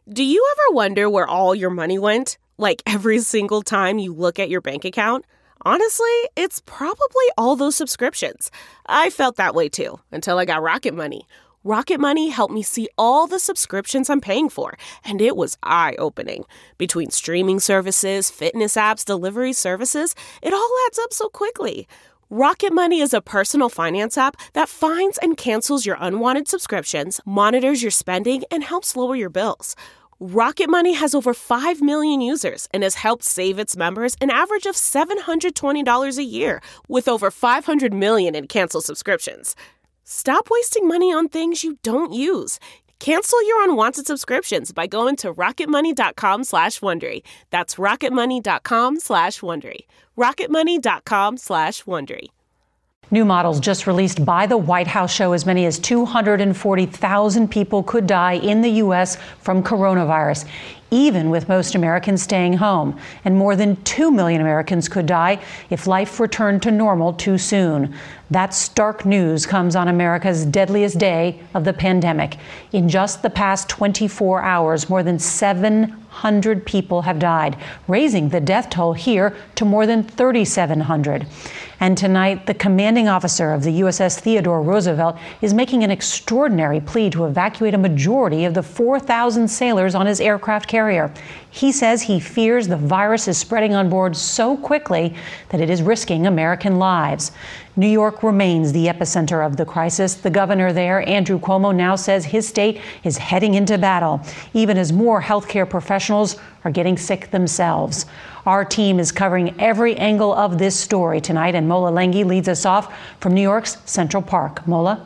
Do you ever wonder where all your money went? Like every single time you look at your bank account? Honestly, it's probably all those subscriptions. I felt that way too, until I got Rocket Money. Rocket Money helped me see all the subscriptions I'm paying for, and it was eye-opening. Between streaming services, fitness apps, delivery services, it all adds up so quickly. Rocket Money is a personal finance app that finds and cancels your unwanted subscriptions, monitors your spending, and helps lower your bills. Rocket Money has over 5 million users and has helped save its members an average of $720 a year, with over 500 million in canceled subscriptions. Stop wasting money on things you don't use. Cancel your unwanted subscriptions by going to rocketmoney.com/Wondery. That's rocketmoney.com/Wondery. rocketmoney.com/Wondery. New models just released by the White House show as many as 240,000 people could die in the U.S. from coronavirus, even with most Americans staying home. And more than 2 million Americans could die if life returned to normal too soon. That stark news comes on America's deadliest day of the pandemic. In just the past 24 hours, more than 700 people have died, raising the death toll here to more than 3,700. And tonight, the commanding officer of the USS Theodore Roosevelt is making an extraordinary plea to evacuate a majority of the 4,000 sailors on his aircraft carrier. He says he fears the virus is spreading on board so quickly that it is risking American lives. New York remains the epicenter of the crisis. The governor there, Andrew Cuomo, now says his state is heading into battle, even as more healthcare professionals are getting sick themselves. Our team is covering every angle of this story tonight, and Mola Lenghi leads us off from New York's Central Park. Mola?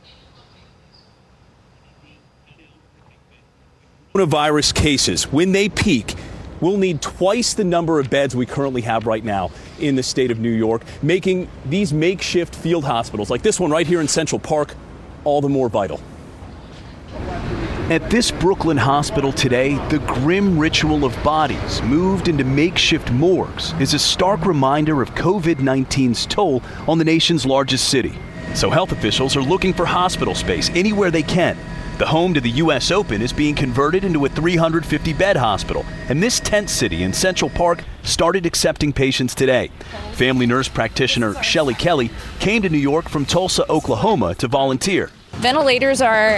Coronavirus cases, when they peak, we'll need twice the number of beds we currently have right now in the state of New York, making these makeshift field hospitals, like this one right here in Central Park, all the more vital. At this Brooklyn hospital today, the grim ritual of bodies moved into makeshift morgues is a stark reminder of COVID-19's toll on the nation's largest city. So health officials are looking for hospital space anywhere they can. The home to the U.S. Open is being converted into a 350-bed hospital, and this tent city in Central Park started accepting patients today. Family nurse practitioner Shelly Kelly came to New York from Tulsa, Oklahoma to volunteer. Ventilators are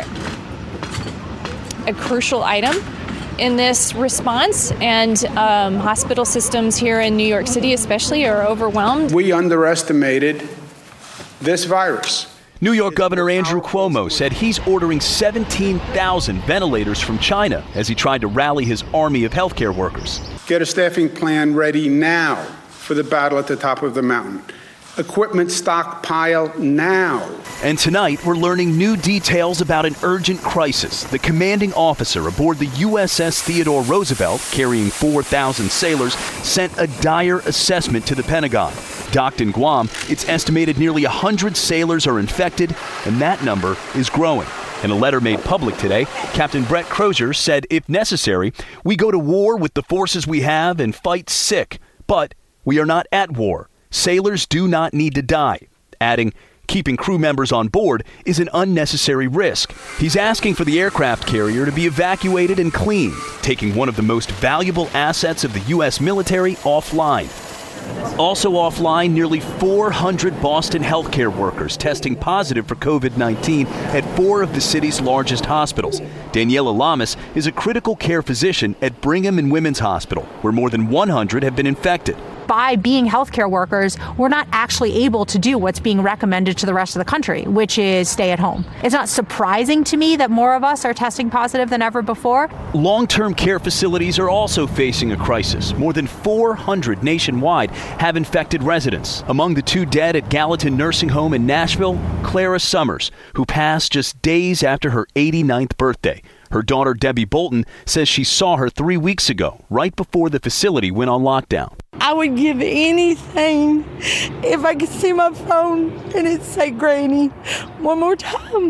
a crucial item in this response, and hospital systems here in New York City especially are overwhelmed. We underestimated this virus. New York Governor Andrew Cuomo said he's ordering 17,000 ventilators from China as he tried to rally his army of healthcare workers. Get a staffing plan ready now for the battle at the top of the mountain. Equipment stockpile now. And tonight, we're learning new details about an urgent crisis. The commanding officer aboard the USS Theodore Roosevelt, carrying 4,000 sailors, sent a dire assessment to the Pentagon. Docked in Guam, it's estimated nearly 100 sailors are infected, and that number is growing. In a letter made public today, Captain Brett Crozier said, if necessary, we go to war with the forces we have and fight sick. But we are not at war. Sailors do not need to die, adding, keeping crew members on board is an unnecessary risk. He's asking for the aircraft carrier to be evacuated and cleaned, taking one of the most valuable assets of the U.S. military offline. Also offline, nearly 400 Boston healthcare workers testing positive for COVID-19 at 4 of the city's largest hospitals. Daniela Lamas is a critical care physician at Brigham and Women's Hospital, where more than 100 have been infected. By being healthcare workers, we're not actually able to do what's being recommended to the rest of the country, which is stay at home. It's not surprising to me that more of us are testing positive than ever before. Long-term care facilities are also facing a crisis. More than 400 nationwide have infected residents. Among the 2 dead at Gallatin Nursing Home in Nashville, Clara Summers, who passed just days after her 89th birthday. Her daughter, Debbie Bolton, says she saw her 3 weeks ago, right before the facility went on lockdown. I would give anything if I could see my phone and it'd say Granny one more time.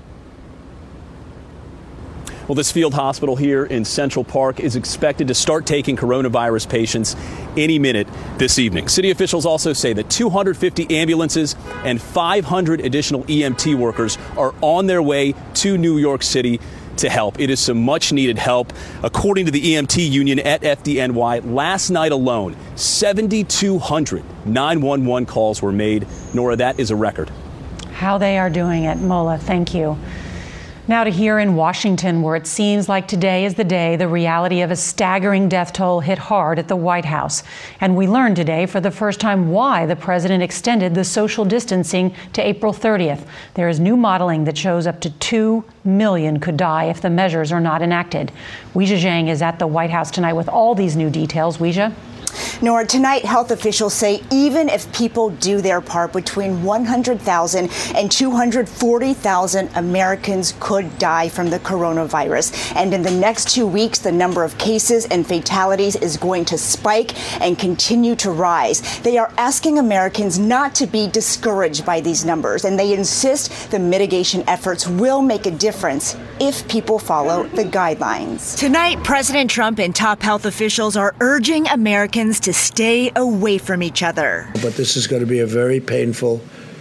Well, this field hospital here in Central Park is expected to start taking coronavirus patients any minute this evening. City officials also say that 250 ambulances and 500 additional EMT workers are on their way to New York City to help. It is some much needed help. According to the EMT union at FDNY, last night alone, 7,200 911 calls were made. Nora, that is a record. How they are doing it. Mola, thank you. Now to here in Washington, where it seems like today is the day the reality of a staggering death toll hit hard at the White House. And we learned today for the first time why the president extended the social distancing to April 30th. There is new modeling that shows up to 2 million could die if the measures are not enacted. Weijia Zhang is at the White House tonight with all these new details. Weijia? Nora, tonight health officials say even if people do their part, between 100,000 and 240,000 Americans could die from the coronavirus. And in the next 2 weeks, the number of cases and fatalities is going to spike and continue to rise. They are asking Americans not to be discouraged by these numbers, and they insist the mitigation efforts will make a difference if people follow the guidelines. Tonight, President Trump and top health officials are urging Americans to stay away from each other. But this is going to be a very painful,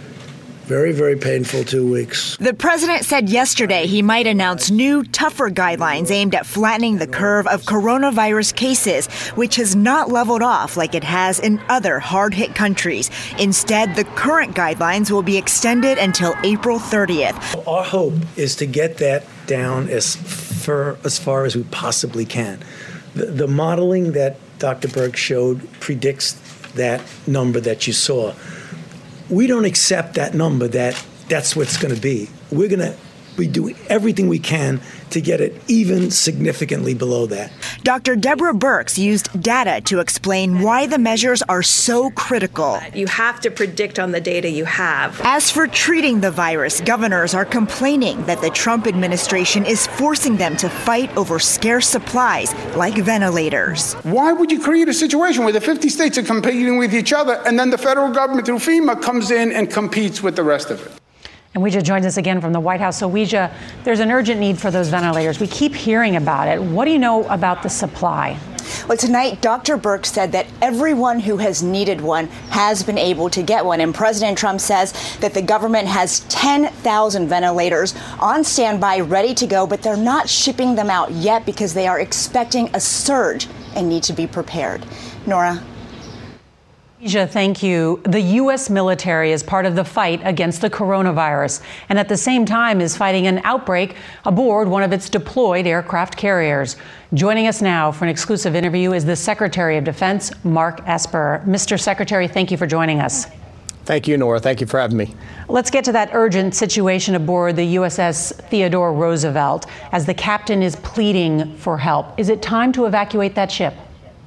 very painful 2 weeks. The president said yesterday he might announce new, tougher guidelines aimed at flattening the curve of coronavirus cases, which has not leveled off like it has in other hard-hit countries. Instead, the current guidelines will be extended until April 30th. Our hope is to get that down as far as we possibly can. The modeling that Dr. Birx showed predicts that number that you saw. We don't accept that number that's what it's going to be. We're going to be doing everything we can to get it even significantly below that. Dr. Deborah Birx used data to explain why the measures are so critical. You have to predict on the data you have. As for treating the virus, governors are complaining that the Trump administration is forcing them to fight over scarce supplies like ventilators. Why would you create a situation where the 50 states are competing with each other and then the federal government through FEMA comes in and competes with the rest of it? And Weijia joins us again from the White House. So Weijia, there's an urgent need for those ventilators. We keep hearing about it. What do you know about the supply? Well, tonight, Dr. Birx said that everyone who has needed one has been able to get one. And President Trump says that the government has 10,000 ventilators on standby, ready to go, but they're not shipping them out yet because they are expecting a surge and need to be prepared. Nora? Weijia, thank you. The U.S. military is part of the fight against the coronavirus and at the same time is fighting an outbreak aboard one of its deployed aircraft carriers. Joining us now for an exclusive interview is the Secretary of Defense, Mark Esper. Mr. Secretary, thank you for joining us. Thank you, Nora. Thank you for having me. Let's get to that urgent situation aboard the USS Theodore Roosevelt as the captain is pleading for help. Is it time to evacuate that ship?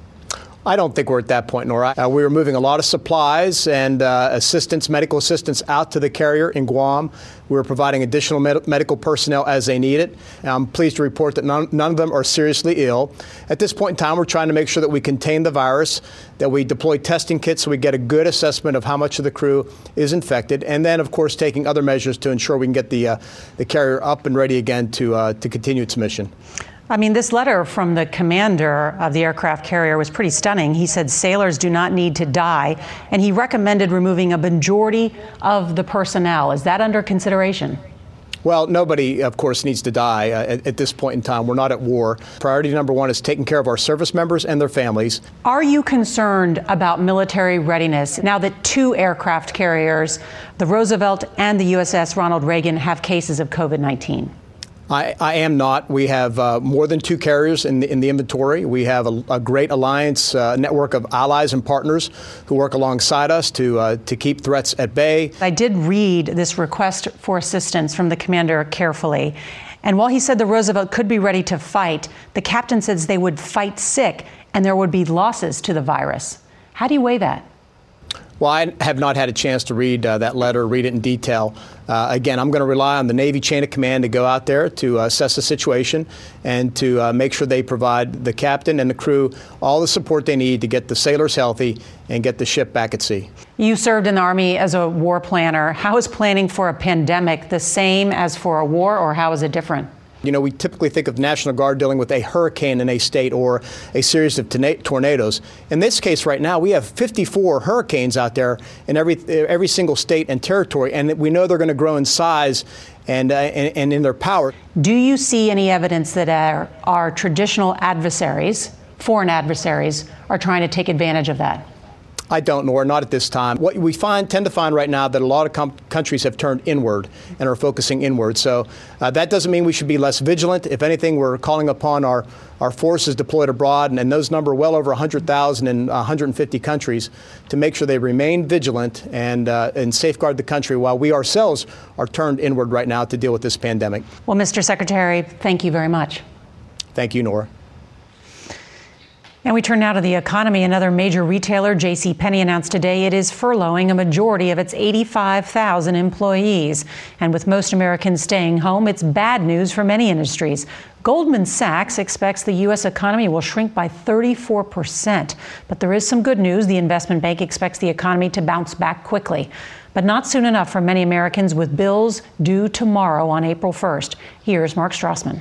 I don't think we're at that point, Nora. We were moving a lot of supplies and medical assistance out to the carrier in Guam. We were providing additional medical personnel as they need it. I'm pleased to report that none of them are seriously ill. At this point in time, we're trying to make sure that we contain the virus, that we deploy testing kits so we get a good assessment of how much of the crew is infected, and then, of course, taking other measures to ensure we can get the carrier up and ready again to continue its mission. I mean, this letter from the commander of the aircraft carrier was pretty stunning. He said sailors do not need to die, and he recommended removing a majority of the personnel. Is that under consideration? Well, nobody, of course, needs to die at this point in time. We're not at war. Priority number one is taking care of our service members and their families. Are you concerned about military readiness now that two aircraft carriers, the Roosevelt and the USS Ronald Reagan, have cases of COVID-19? I am not. We have more than two carriers in the inventory. We have a great alliance network of allies and partners who work alongside us to keep threats at bay. I did read this request for assistance from the commander carefully. And while he said the Roosevelt could be ready to fight, the captain says they would fight sick and there would be losses to the virus. How do you weigh that? Well, I have not had a chance to read that letter, read it in detail. Again, I'm going to rely on the Navy chain of command to go out there to assess the situation and to make sure they provide the captain and the crew all the support they need to get the sailors healthy and get the ship back at sea. You served in the Army as a war planner. How is planning for a pandemic the same as for a war, or how is it different? You know, we typically think of National Guard dealing with a hurricane in a state or a series of tornadoes. In this case right now, we have 54 hurricanes out there in every single state and territory, and we know they're going to grow in size and in their power. Do you see any evidence that our traditional adversaries, foreign adversaries, are trying to take advantage of that? I don't, Nora, not at this time. What we tend to find right now that a lot of countries have turned inward and are focusing inward. So that doesn't mean we should be less vigilant. If anything, we're calling upon our forces deployed abroad, and those number well over 100,000 in 150 countries, to make sure they remain vigilant and safeguard the country while we ourselves are turned inward right now to deal with this pandemic. Well, Mr. Secretary, thank you very much. Thank you, Nora. And we turn now to the economy. Another major retailer, JCPenney, announced today it is furloughing a majority of its 85,000 employees. And with most Americans staying home, it's bad news for many industries. Goldman Sachs expects the U.S. economy will shrink by 34%. But there is some good news. The investment bank expects the economy to bounce back quickly, but not soon enough for many Americans with bills due tomorrow on April 1st. Here's Mark Strassman.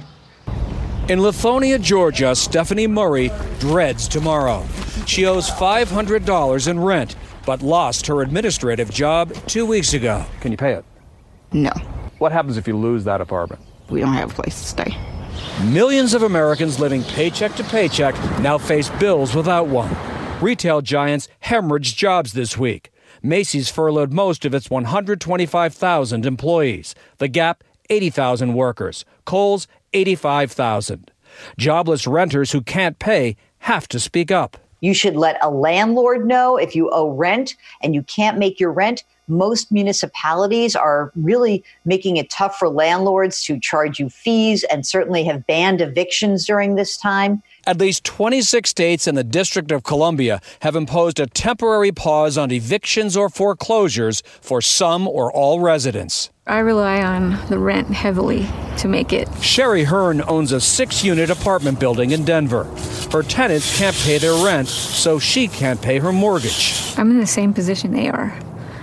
In Lithonia, Georgia, Stephanie Murray dreads tomorrow. She owes $500 in rent, but lost her administrative job 2 weeks ago. Can you pay it? No. What happens if you lose that apartment? We don't have a place to stay. Millions of Americans living paycheck to paycheck now face bills without one. Retail giants hemorrhaged jobs this week. Macy's furloughed most of its 125,000 employees. The Gap, 80,000 workers. Kohl's, 85,000. Jobless renters who can't pay have to speak up. You should let a landlord know if you owe rent and you can't make your rent. Most municipalities are really making it tough for landlords to charge you fees and certainly have banned evictions during this time. At least 26 states and the District of Columbia have imposed a temporary pause on evictions or foreclosures for some or all residents. I rely on the rent heavily to make it. Sherry Hearn owns a 6-unit apartment building in Denver. Her tenants can't pay their rent, so she can't pay her mortgage. I'm in the same position they are.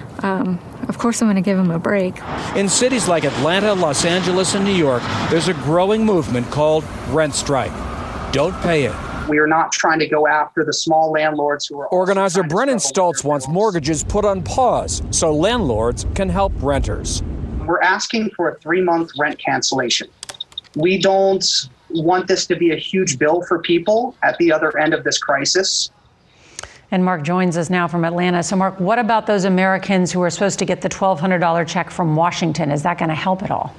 Of course, I'm going to give them a break. In cities like Atlanta, Los Angeles, and New York, there's a growing movement called Rent Strike. Don't pay it. We are not trying to go after the small landlords who are... Organizer Brennan Stoltz wants mortgages put on pause so landlords can help renters. We're asking for a 3-month rent cancellation. We don't want this to be a huge bill for people at the other end of this crisis. And Mark joins us now from Atlanta. So, Mark, what about those Americans who are supposed to get the $1,200 check from Washington? Is that going to help at all?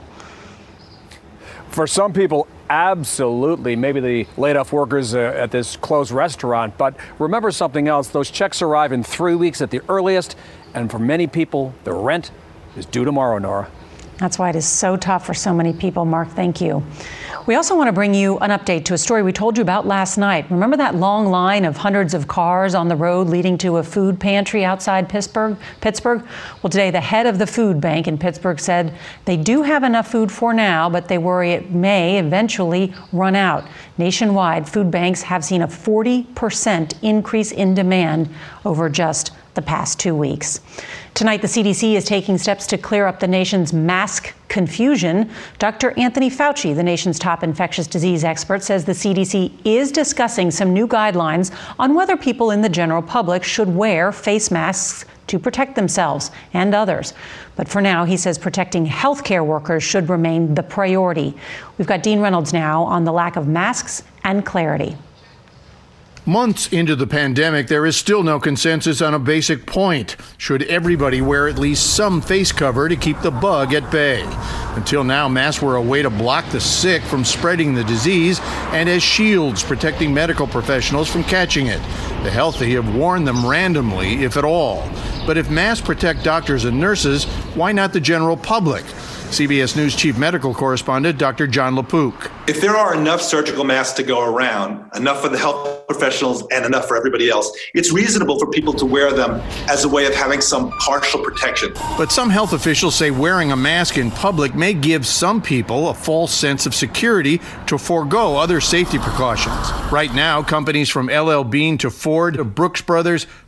For some people, absolutely. Maybe the laid-off workers at this closed restaurant. But remember something else. Those checks arrive in 3 weeks at the earliest. And for many people, the rent is due tomorrow, Nora. That's why it is so tough for so many people. Mark, thank you. We also want to bring you an update to a story we told you about last night. Remember that long line of hundreds of cars on the road leading to a food pantry outside Pittsburgh? Well, today, the head of the food bank in Pittsburgh said they do have enough food for now, but they worry it may eventually run out. Nationwide, food banks have seen a 40% increase in demand over just the past 2 weeks. Tonight, the CDC is taking steps to clear up the nation's mask confusion. Dr. Anthony Fauci, the nation's top infectious disease expert, says the CDC is discussing some new guidelines on whether people in the general public should wear face masks to protect themselves and others. But for now, he says protecting healthcare workers should remain the priority. We've got Dean Reynolds now on the lack of masks and clarity. Months into the pandemic, there is still no consensus on a basic point. Should everybody wear at least some face cover to keep the bug at bay? Until now, masks were a way to block the sick from spreading the disease and as shields protecting medical professionals from catching it. The healthy have worn them randomly, if at all. But if masks protect doctors and nurses, why not the general public? CBS News Chief Medical Correspondent Dr. John LaPook. If there are enough surgical masks to go around, enough for the health professionals and enough for everybody else, it's reasonable for people to wear them as a way of having some partial protection. But some health officials say wearing a mask in public may give some people a false sense of security to forego other safety precautions. Right now, companies from LL Bean to Ford to Brooks Brothers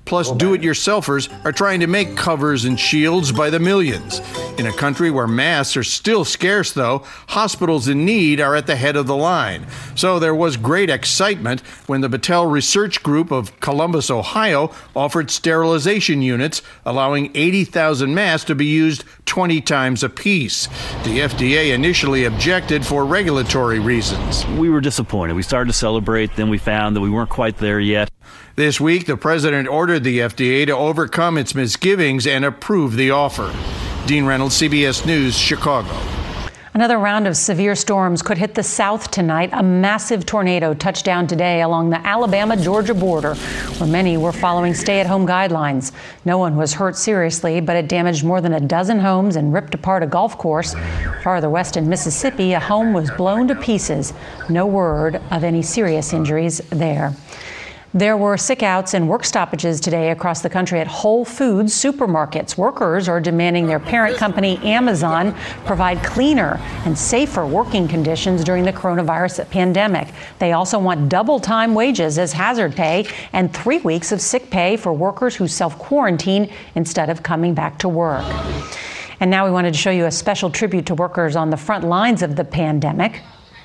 Plus, do-it-yourselfers are trying to make covers and shields by the millions. In a country where masks are still scarce, though, hospitals in need are at the head of the line. So there was great excitement when the Battelle Research Group of Columbus, Ohio, offered sterilization units, allowing 80,000 masks to be used 20 times apiece. The FDA initially objected for regulatory reasons. We were disappointed. We started to celebrate, then we found that we weren't quite there yet. This week, the president ordered the FDA to overcome its misgivings and approve the offer. Dean Reynolds, CBS News, Chicago. Another round of severe storms could hit the South tonight. A massive tornado touched down today along the Alabama-Georgia border, where many were following stay-at-home guidelines. No one was hurt seriously, but it damaged more than a dozen homes and ripped apart a golf course. Farther west in Mississippi, a home was blown to pieces. No word of any serious injuries there. There were sick-outs and work stoppages today across the country at Whole Foods supermarkets. Workers are demanding their parent company, Amazon, provide cleaner and safer working conditions during the coronavirus pandemic. They also want double-time wages as hazard pay and 3 weeks of sick pay for workers who self-quarantine instead of coming back to work. And now we wanted to show you a special tribute to workers on the front lines of the pandemic.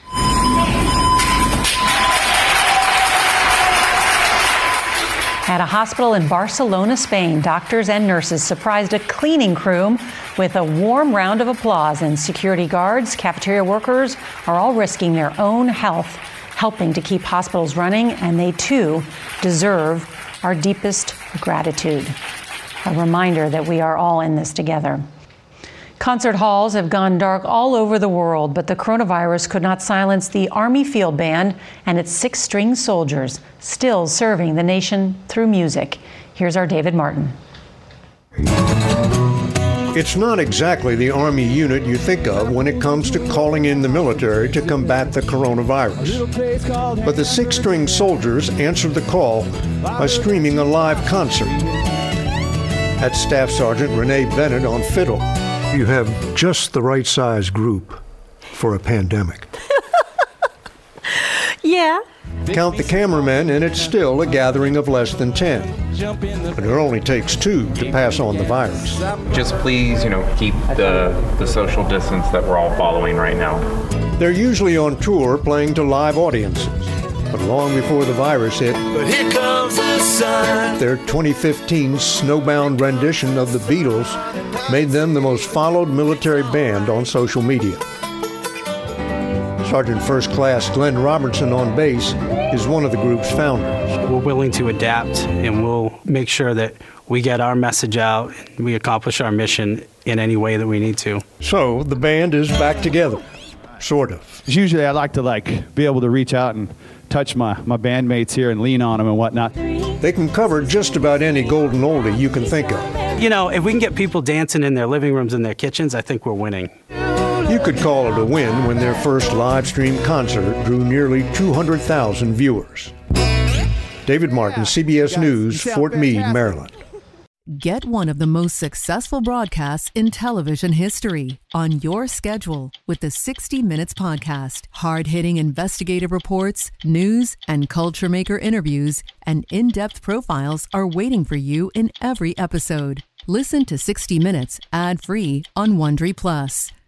At a hospital in Barcelona, Spain, doctors and nurses surprised a cleaning crew with a warm round of applause, and security guards, cafeteria workers are all risking their own health, helping to keep hospitals running, and they too deserve our deepest gratitude. A reminder that we are all in this together. Concert halls have gone dark all over the world, but the coronavirus could not silence the Army Field Band and its 6-string soldiers, still serving the nation through music. Here's our David Martin. It's not exactly the Army unit you think of when it comes to calling in the military to combat the coronavirus. But the 6-string soldiers answered the call by streaming a live concert. That's Staff Sergeant Renee Bennett on fiddle. You have just the right size group for a pandemic. Yeah. Count the cameramen, and it's still a gathering of less than 10. But it only takes 2 to pass on the virus. Just please, keep the social distance that we're all following right now. They're usually on tour playing to live audiences. But long before the virus hit, but here comes the sun. Their 2015 snowbound rendition of the Beatles made them the most followed military band on social media. Sergeant First Class Glenn Robertson on bass is one of the group's founders. We're willing to adapt, and we'll make sure that we get our message out and we accomplish our mission in any way that we need to. So the band is back together, sort of. Usually I like to be able to reach out and touch my bandmates here and lean on them and whatnot. They can cover just about any golden oldie you can think of. If we can get people dancing in their living rooms and their kitchens, I think we're winning. You could call it a win when their first live stream concert drew nearly 200,000 viewers. David Martin, CBS News, Fort Meade, Maryland. Get one of the most successful broadcasts in television history on your schedule with the 60 Minutes Podcast. Hard-hitting investigative reports, news, and culture maker interviews, and in-depth profiles are waiting for you in every episode. Listen to 60 Minutes ad-free on Wondery Plus.